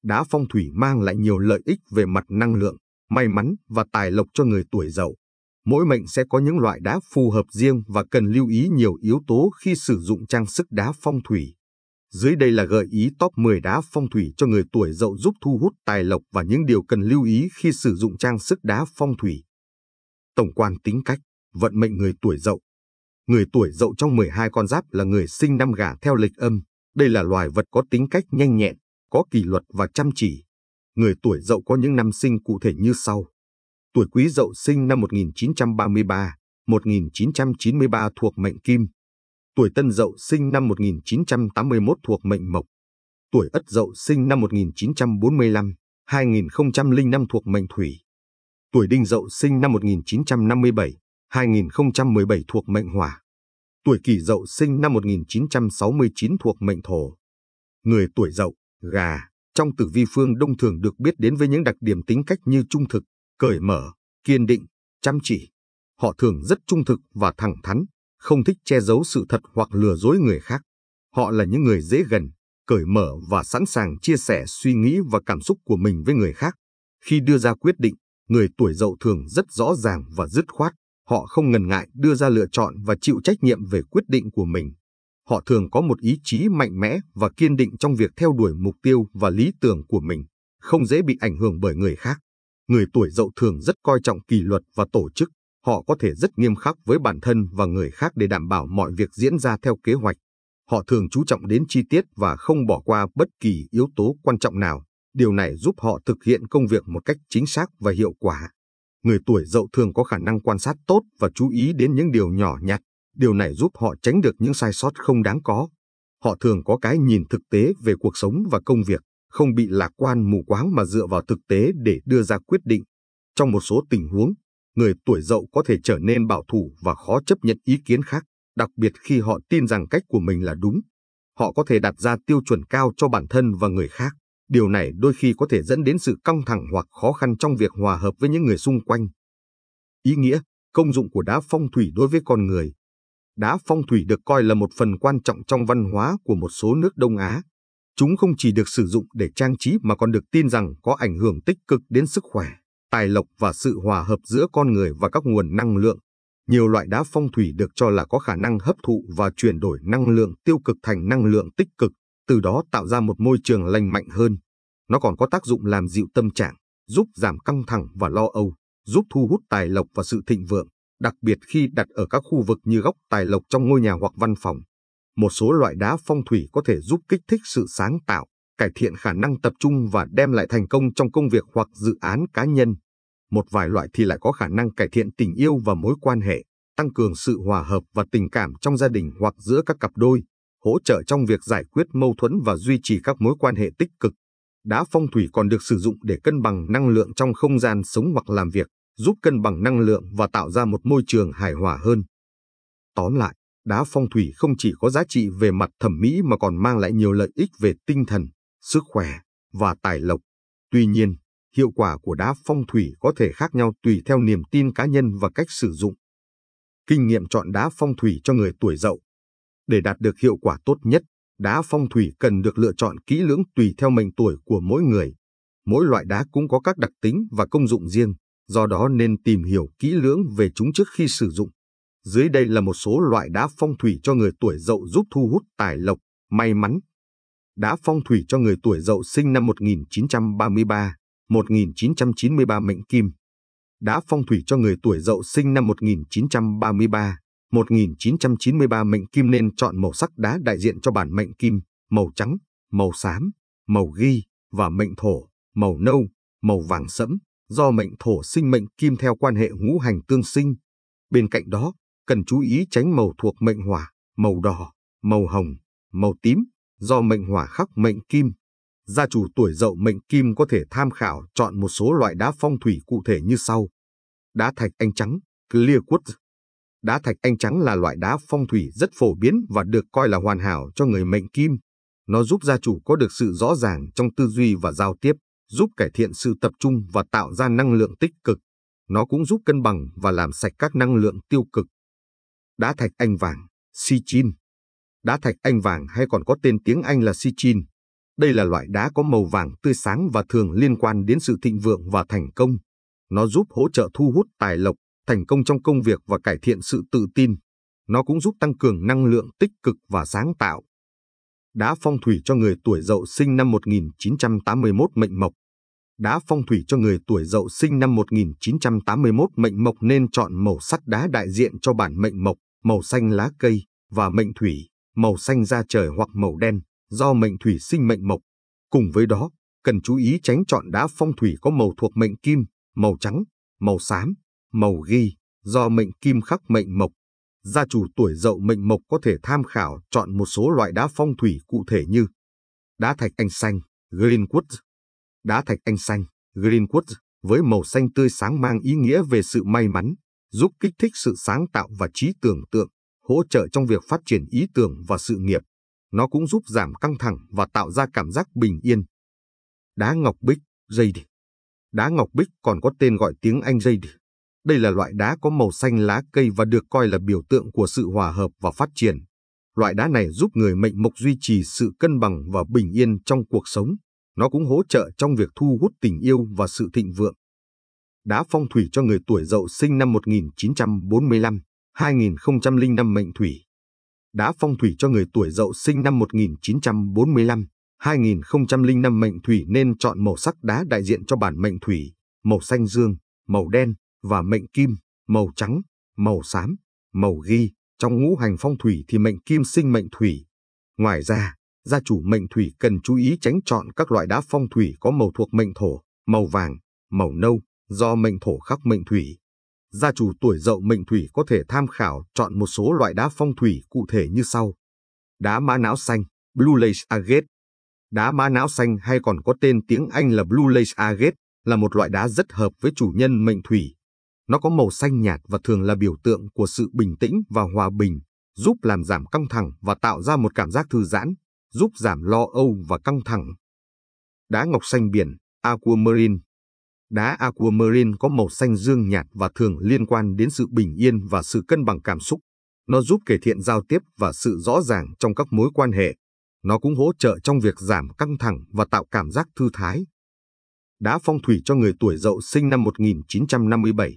Đá phong thủy mang lại nhiều lợi ích về mặt năng lượng, may mắn và tài lộc cho người tuổi Dậu. Mỗi mệnh sẽ có những loại đá phù hợp riêng và cần lưu ý nhiều yếu tố khi sử dụng trang sức đá phong thủy. Dưới đây là gợi ý top 10 đá phong thủy cho người tuổi Dậu giúp thu hút tài lộc và những điều cần lưu ý khi sử dụng trang sức đá phong thủy. Tổng quan tính cách, vận mệnh người tuổi Dậu. Người tuổi Dậu trong 12 con giáp là người sinh năm Gà theo lịch âm. Đây là loài vật có tính cách nhanh nhẹn, có kỷ luật và chăm chỉ. Người tuổi Dậu có những năm sinh cụ thể như sau. Tuổi Quý Dậu sinh năm 1933, 1993 thuộc mệnh Kim. Tuổi Tân Dậu sinh năm 1981 thuộc mệnh Mộc. Tuổi Ất Dậu sinh năm 1945, 2005 thuộc mệnh Thủy. Tuổi Đinh Dậu sinh năm 1957, 2017 thuộc mệnh Hỏa. Tuổi Kỷ Dậu sinh năm 1969 thuộc mệnh Thổ. Người tuổi Dậu, Gà, trong tử vi phương Đông thường được biết đến với những đặc điểm tính cách như trung thực, cởi mở, kiên định, chăm chỉ. Họ thường rất trung thực và thẳng thắn, không thích che giấu sự thật hoặc lừa dối người khác. Họ là những người dễ gần, cởi mở và sẵn sàng chia sẻ suy nghĩ và cảm xúc của mình với người khác. Khi đưa ra quyết định, người tuổi Dậu thường rất rõ ràng và dứt khoát. Họ không ngần ngại đưa ra lựa chọn và chịu trách nhiệm về quyết định của mình. Họ thường có một ý chí mạnh mẽ và kiên định trong việc theo đuổi mục tiêu và lý tưởng của mình, không dễ bị ảnh hưởng bởi người khác. Người tuổi Dậu thường rất coi trọng kỷ luật và tổ chức. Họ có thể rất nghiêm khắc với bản thân và người khác để đảm bảo mọi việc diễn ra theo kế hoạch. Họ thường chú trọng đến chi tiết và không bỏ qua bất kỳ yếu tố quan trọng nào. Điều này giúp họ thực hiện công việc một cách chính xác và hiệu quả. Người tuổi Dậu thường có khả năng quan sát tốt và chú ý đến những điều nhỏ nhặt. Điều này giúp họ tránh được những sai sót không đáng có. Họ thường có cái nhìn thực tế về cuộc sống và công việc, không bị lạc quan mù quáng mà dựa vào thực tế để đưa ra quyết định. Trong một số tình huống, người tuổi Dậu có thể trở nên bảo thủ và khó chấp nhận ý kiến khác, đặc biệt khi họ tin rằng cách của mình là đúng. Họ có thể đặt ra tiêu chuẩn cao cho bản thân và người khác. Điều này đôi khi có thể dẫn đến sự căng thẳng hoặc khó khăn trong việc hòa hợp với những người xung quanh. Ý nghĩa, công dụng của đá phong thủy đối với con người. Đá phong thủy được coi là một phần quan trọng trong văn hóa của một số nước Đông Á. Chúng không chỉ được sử dụng để trang trí mà còn được tin rằng có ảnh hưởng tích cực đến sức khỏe, tài lộc và sự hòa hợp giữa con người và các nguồn năng lượng. Nhiều loại đá phong thủy được cho là có khả năng hấp thụ và chuyển đổi năng lượng tiêu cực thành năng lượng tích cực, từ đó tạo ra một môi trường lành mạnh hơn. Nó còn có tác dụng làm dịu tâm trạng, giúp giảm căng thẳng và lo âu, giúp thu hút tài lộc và sự thịnh vượng, đặc biệt khi đặt ở các khu vực như góc tài lộc trong ngôi nhà hoặc văn phòng. Một số loại đá phong thủy có thể giúp kích thích sự sáng tạo, cải thiện khả năng tập trung và đem lại thành công trong công việc hoặc dự án cá nhân. Một vài loại thì lại có khả năng cải thiện tình yêu và mối quan hệ, tăng cường sự hòa hợp và tình cảm trong gia đình hoặc giữa các cặp đôi, hỗ trợ trong việc giải quyết mâu thuẫn và duy trì các mối quan hệ tích cực. Đá phong thủy còn được sử dụng để cân bằng năng lượng trong không gian sống hoặc làm việc, giúp cân bằng năng lượng và tạo ra một môi trường hài hòa hơn. Tóm lại, đá phong thủy không chỉ có giá trị về mặt thẩm mỹ mà còn mang lại nhiều lợi ích về tinh thần, sức khỏe và tài lộc. Tuy nhiên, hiệu quả của đá phong thủy có thể khác nhau tùy theo niềm tin cá nhân và cách sử dụng. Kinh nghiệm chọn đá phong thủy cho người tuổi Dậu. Để đạt được hiệu quả tốt nhất, đá phong thủy cần được lựa chọn kỹ lưỡng tùy theo mệnh tuổi của mỗi người. Mỗi loại đá cũng có các đặc tính và công dụng riêng, do đó nên tìm hiểu kỹ lưỡng về chúng trước khi sử dụng. Dưới đây là một số loại đá phong thủy cho người tuổi Dậu giúp thu hút tài lộc, may mắn. Đá phong thủy cho người tuổi Dậu sinh năm 1933, 1993 mệnh Kim. Đá phong thủy cho người tuổi Dậu sinh năm 1933, 1993 mệnh Kim nên chọn màu sắc đá đại diện cho bản mệnh Kim, màu trắng, màu xám, màu ghi, và mệnh Thổ, màu nâu, màu vàng sẫm, do mệnh Thổ sinh mệnh Kim theo quan hệ ngũ hành tương sinh. Bên cạnh đó, cần chú ý tránh màu thuộc mệnh Hỏa, màu đỏ, màu hồng, màu tím, do mệnh Hỏa khắc mệnh Kim. Gia chủ tuổi Dậu mệnh Kim có thể tham khảo chọn một số loại đá phong thủy cụ thể như sau. Đá thạch anh trắng, clear quartz. Đá thạch anh trắng là loại đá phong thủy rất phổ biến và được coi là hoàn hảo cho người mệnh Kim. Nó giúp gia chủ có được sự rõ ràng trong tư duy và giao tiếp, giúp cải thiện sự tập trung và tạo ra năng lượng tích cực. Nó cũng giúp cân bằng và làm sạch các năng lượng tiêu cực. Đá thạch anh vàng, sichin. Đá thạch anh vàng hay còn có tên tiếng Anh là sichin. Đây là loại đá có màu vàng tươi sáng và thường liên quan đến sự thịnh vượng và thành công. Nó giúp hỗ trợ thu hút tài lộc, thành công trong công việc và cải thiện sự tự tin. Nó cũng giúp tăng cường năng lượng tích cực và sáng tạo. Đá phong thủy cho người tuổi Dậu sinh năm 1981 mệnh mộc. Đá phong thủy cho người tuổi Dậu sinh năm 1981 mệnh mộc nên chọn màu sắc đá đại diện cho bản mệnh mộc, màu xanh lá cây, và mệnh thủy, màu xanh da trời hoặc màu đen, do mệnh thủy sinh mệnh mộc. Cùng với đó, cần chú ý tránh chọn đá phong thủy có màu thuộc mệnh kim, màu trắng, màu xám, màu ghi, do mệnh kim khắc mệnh mộc. Gia chủ tuổi Dậu mệnh mộc có thể tham khảo chọn một số loại đá phong thủy cụ thể như đá thạch anh xanh, green quartz. Đá thạch anh xanh, green quartz, với màu xanh tươi sáng mang ý nghĩa về sự may mắn, giúp kích thích sự sáng tạo và trí tưởng tượng, hỗ trợ trong việc phát triển ý tưởng và sự nghiệp. Nó cũng giúp giảm căng thẳng và tạo ra cảm giác bình yên. Đá ngọc bích, jade. Đá ngọc bích còn có tên gọi tiếng Anh jade. Đây là loại đá có màu xanh lá cây và được coi là biểu tượng của sự hòa hợp và phát triển. Loại đá này giúp người mệnh mộc duy trì sự cân bằng và bình yên trong cuộc sống. Nó cũng hỗ trợ trong việc thu hút tình yêu và sự thịnh vượng. Đá phong thủy cho người tuổi Dậu sinh năm 1945, 2005 mệnh thủy. Đá phong thủy cho người tuổi Dậu sinh năm 1945, 2005 mệnh thủy nên chọn màu sắc đá đại diện cho bản mệnh thủy, màu xanh dương, màu đen, và mệnh kim, màu trắng, màu xám, màu ghi. Trong ngũ hành phong thủy thì mệnh kim sinh mệnh thủy. Ngoài ra, gia chủ mệnh thủy cần chú ý tránh chọn các loại đá phong thủy có màu thuộc mệnh thổ, màu vàng, màu nâu, do mệnh thổ khắc mệnh thủy. Gia chủ tuổi Dậu mệnh thủy có thể tham khảo chọn một số loại đá phong thủy cụ thể như sau. Đá mã não xanh, Blue Lace Agate. Đá mã não xanh hay còn có tên tiếng Anh là Blue Lace Agate là một loại đá rất hợp với chủ nhân mệnh thủy. Nó có màu xanh nhạt và thường là biểu tượng của sự bình tĩnh và hòa bình, giúp làm giảm căng thẳng và tạo ra một cảm giác thư giãn, giúp giảm lo âu và căng thẳng. Đá ngọc xanh biển, Aquamarine. Đá Aquamarine có màu xanh dương nhạt và thường liên quan đến sự bình yên và sự cân bằng cảm xúc. Nó giúp cải thiện giao tiếp và sự rõ ràng trong các mối quan hệ. Nó cũng hỗ trợ trong việc giảm căng thẳng và tạo cảm giác thư thái. Đá phong thủy cho người tuổi Dậu sinh năm 1957,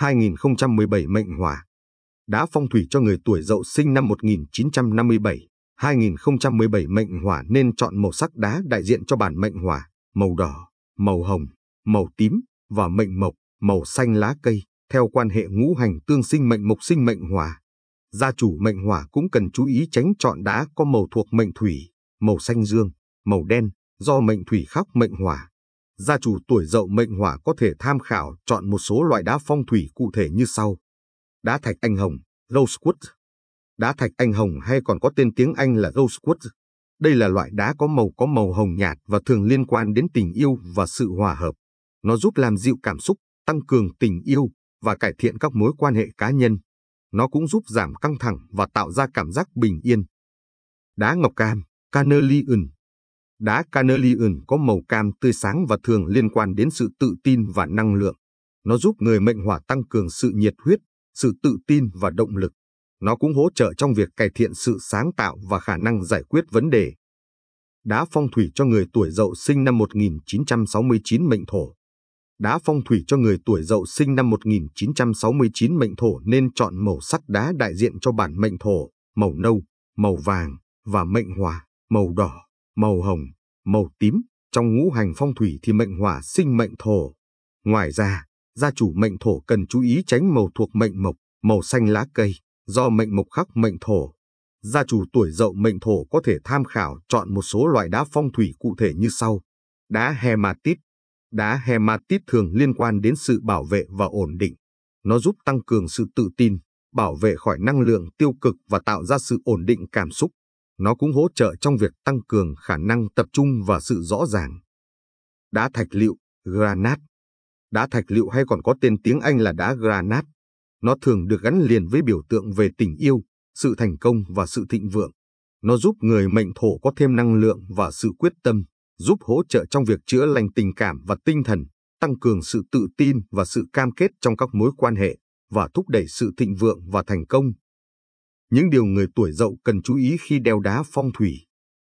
2017 mệnh hỏa. Đá phong thủy cho người tuổi Dậu sinh năm 1957, 2017 mệnh hỏa nên chọn màu sắc đá đại diện cho bản mệnh hỏa, màu đỏ, màu hồng, màu tím, và mệnh mộc, màu xanh lá cây, theo quan hệ ngũ hành tương sinh mệnh mộc sinh mệnh hỏa. Gia chủ mệnh hỏa cũng cần chú ý tránh chọn đá có màu thuộc mệnh thủy, màu xanh dương, màu đen, do mệnh thủy khắc mệnh hỏa. Gia chủ tuổi Dậu mệnh hỏa có thể tham khảo chọn một số loại đá phong thủy cụ thể như sau. Đá thạch anh hồng, Rose Quartz. Đá thạch anh hồng hay còn có tên tiếng Anh là Rose Quartz. Đây là loại đá có màu hồng nhạt và thường liên quan đến tình yêu và sự hòa hợp. Nó giúp làm dịu cảm xúc, tăng cường tình yêu và cải thiện các mối quan hệ cá nhân. Nó cũng giúp giảm căng thẳng và tạo ra cảm giác bình yên. Đá ngọc cam, Carnelian. Đá Carnelian có màu cam tươi sáng và thường liên quan đến sự tự tin và năng lượng. Nó giúp người mệnh hỏa tăng cường sự nhiệt huyết, sự tự tin và động lực. Nó cũng hỗ trợ trong việc cải thiện sự sáng tạo và khả năng giải quyết vấn đề. Đá phong thủy cho người tuổi Dậu sinh năm 1969 mệnh thổ. Đá phong thủy cho người tuổi Dậu sinh năm 1969 mệnh thổ nên chọn màu sắc đá đại diện cho bản mệnh thổ, màu nâu, màu vàng, và mệnh hỏa, màu đỏ, màu hồng, màu tím. Trong ngũ hành phong thủy thì mệnh hỏa sinh mệnh thổ. Ngoài ra, gia chủ mệnh thổ cần chú ý tránh màu thuộc mệnh mộc, màu xanh lá cây, do mệnh mộc khắc mệnh thổ. Gia chủ tuổi Dậu mệnh thổ có thể tham khảo chọn một số loại đá phong thủy cụ thể như sau. Đá hematite. Đá hematite thường liên quan đến sự bảo vệ và ổn định. Nó giúp tăng cường sự tự tin, bảo vệ khỏi năng lượng tiêu cực và tạo ra sự ổn định cảm xúc. Nó cũng hỗ trợ trong việc tăng cường khả năng tập trung và sự rõ ràng. Đá thạch lựu, granite. Đá thạch lựu hay còn có tên tiếng Anh là đá granite. Nó thường được gắn liền với biểu tượng về tình yêu, sự thành công và sự thịnh vượng. Nó giúp người mệnh thổ có thêm năng lượng và sự quyết tâm, giúp hỗ trợ trong việc chữa lành tình cảm và tinh thần, tăng cường sự tự tin và sự cam kết trong các mối quan hệ, và thúc đẩy sự thịnh vượng và thành công. Những điều người tuổi Dậu cần chú ý khi đeo đá phong thủy.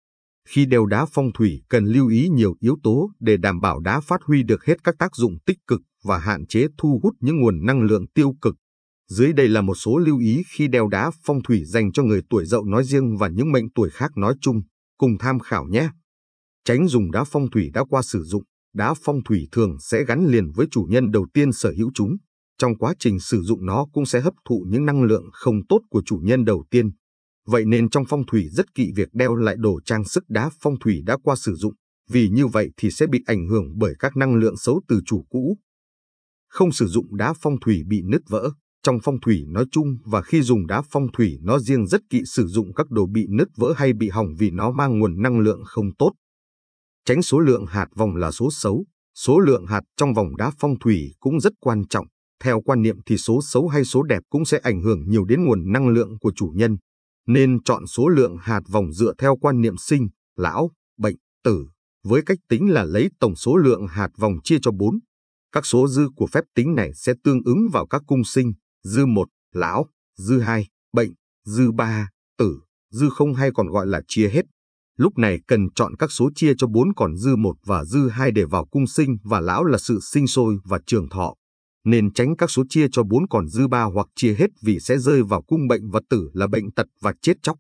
Khi đeo đá phong thủy cần lưu ý nhiều yếu tố để đảm bảo đá phát huy được hết các tác dụng tích cực và hạn chế thu hút những nguồn năng lượng tiêu cực. Dưới đây là một số lưu ý khi đeo đá phong thủy dành cho người tuổi Dậu nói riêng và những mệnh tuổi khác nói chung, cùng tham khảo nhé. Tránh dùng đá phong thủy đã qua sử dụng. Đá phong thủy thường sẽ gắn liền với chủ nhân đầu tiên sở hữu chúng. Trong quá trình sử dụng nó cũng sẽ hấp thụ những năng lượng không tốt của chủ nhân đầu tiên. Vậy nên trong phong thủy rất kỵ việc đeo lại đồ trang sức đá phong thủy đã qua sử dụng, vì như vậy thì sẽ bị ảnh hưởng bởi các năng lượng xấu từ chủ cũ. Không sử dụng đá phong thủy bị nứt vỡ. Trong phong thủy nói chung và khi dùng đá phong thủy nó riêng rất kỵ sử dụng các đồ bị nứt vỡ hay bị hỏng vì nó mang nguồn năng lượng không tốt. Tránh số lượng hạt vòng là số xấu. Số lượng hạt trong vòng đá phong thủy cũng rất quan trọng. Theo quan niệm thì số xấu hay số đẹp cũng sẽ ảnh hưởng nhiều đến nguồn năng lượng của chủ nhân. Nên chọn số lượng hạt vòng dựa theo quan niệm sinh, lão, bệnh, tử, với cách tính là lấy tổng số lượng hạt vòng chia cho 4. Các số dư của phép tính này sẽ tương ứng vào các cung sinh, dư 1, lão, dư 2, bệnh, dư 3, tử, dư 0 hay còn gọi là chia hết. Lúc này cần chọn các số chia cho 4 còn dư 1 và dư 2 để vào cung sinh và lão là sự sinh sôi và trường thọ. Nên tránh các số chia cho 4 còn dư 3 hoặc chia hết vì sẽ rơi vào cung bệnh và tử là bệnh tật và chết chóc.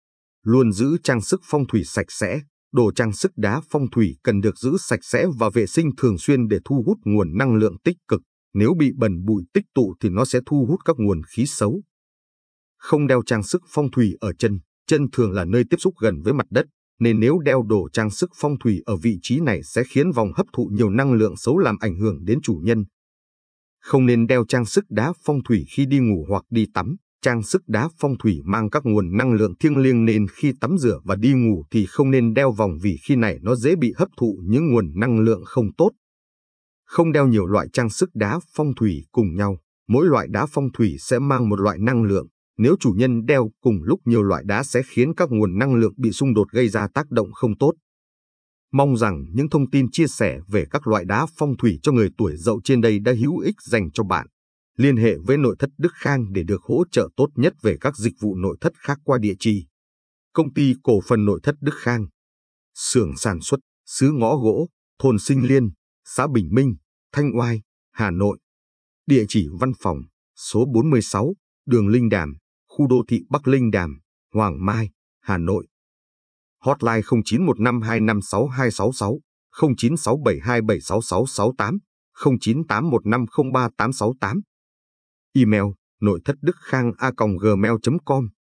Luôn giữ trang sức phong thủy sạch sẽ. Đồ trang sức đá phong thủy cần được giữ sạch sẽ và vệ sinh thường xuyên để thu hút nguồn năng lượng tích cực. Nếu bị bẩn bụi tích tụ thì nó sẽ thu hút các nguồn khí xấu. Không đeo trang sức phong thủy ở chân. Chân thường là nơi tiếp xúc gần với mặt đất, nên nếu đeo đồ trang sức phong thủy ở vị trí này sẽ khiến vòng hấp thụ nhiều năng lượng xấu làm ảnh hưởng đến chủ nhân. Không nên đeo trang sức đá phong thủy khi đi ngủ hoặc đi tắm. Trang sức đá phong thủy mang các nguồn năng lượng thiêng liêng nên khi tắm rửa và đi ngủ thì không nên đeo vòng vì khi này nó dễ bị hấp thụ những nguồn năng lượng không tốt. Không đeo nhiều loại trang sức đá phong thủy cùng nhau. Mỗi loại đá phong thủy sẽ mang một loại năng lượng. Nếu chủ nhân đeo cùng lúc nhiều loại đá sẽ khiến các nguồn năng lượng bị xung đột gây ra tác động không tốt. Mong rằng những thông tin chia sẻ về các loại đá phong thủy cho người tuổi Dậu trên đây đã hữu ích dành cho bạn. Liên hệ với nội thất Đức Khang để được hỗ trợ tốt nhất về các dịch vụ nội thất khác qua địa chỉ: Công ty cổ phần nội thất Đức Khang, xưởng sản xuất, xứ Ngõ Gỗ, thôn Sinh Liên, xã Bình Minh, Thanh Oai, Hà Nội. Địa chỉ văn phòng: số 46, đường Linh Đàm, khu đô thị Bắc Linh Đàm, Hoàng Mai, Hà Nội. Hotline 0915256266, 0967276668, 0981503868. Email: nội thất đức khang a.gmail.com